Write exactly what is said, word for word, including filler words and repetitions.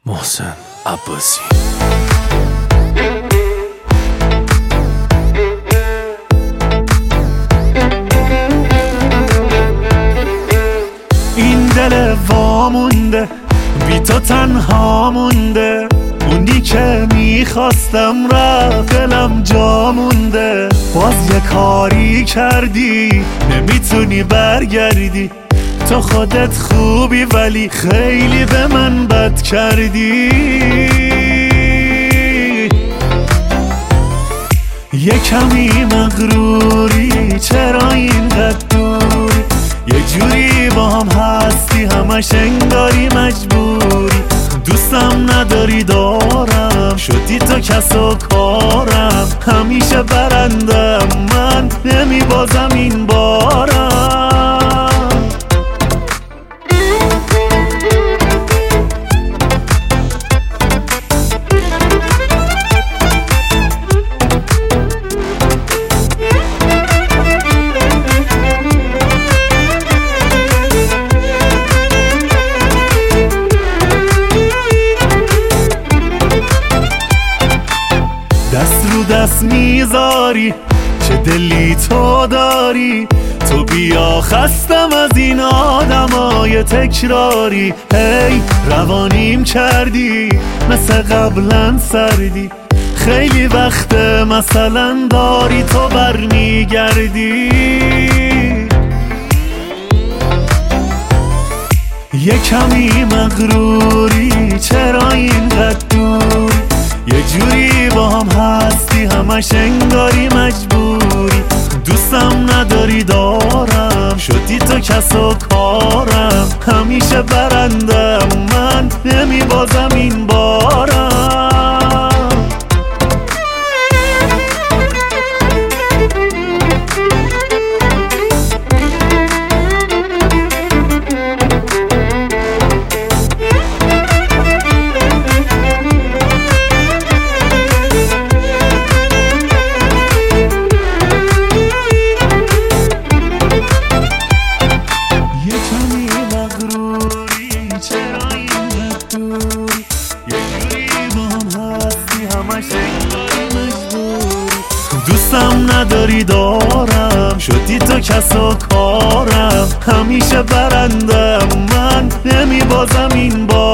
محسن عباسی. این دل وامونده بی تو تنها مونده، اونی که میخواستم رفت دلم جا مونده. باز یه کاری کردی نمیتونی برگردی، تو خودت خوبی ولی خیلی به من بد کردی. یه کمی مغروری چرا اینقدر دوری، یه جوری با هم هستی همش انگاری مجبوری. دوستم نداری دارم، شدی تو کس و کارم، همیشه برندم من نمیبازم این بارم. دست رو دست میذاری چه دلی تو داری، تو بیا خستم از این آدمای تکراری. هی روانیم کردی مثل قبلا سردی، خیلی وقت مثلا داری تو برمیگردی. یه کمی مغروری چرا اینقدر دوری، یه جوری با هم هستی همش انگاری مجبوری. دوستم نداری دارم، شدی تو کس و کارم، همیشه برندم من نمیبازم این بارم. دوستم نداری دارم، شدی تو کس و کارم، همیشه برندم من نمیبازم این بار.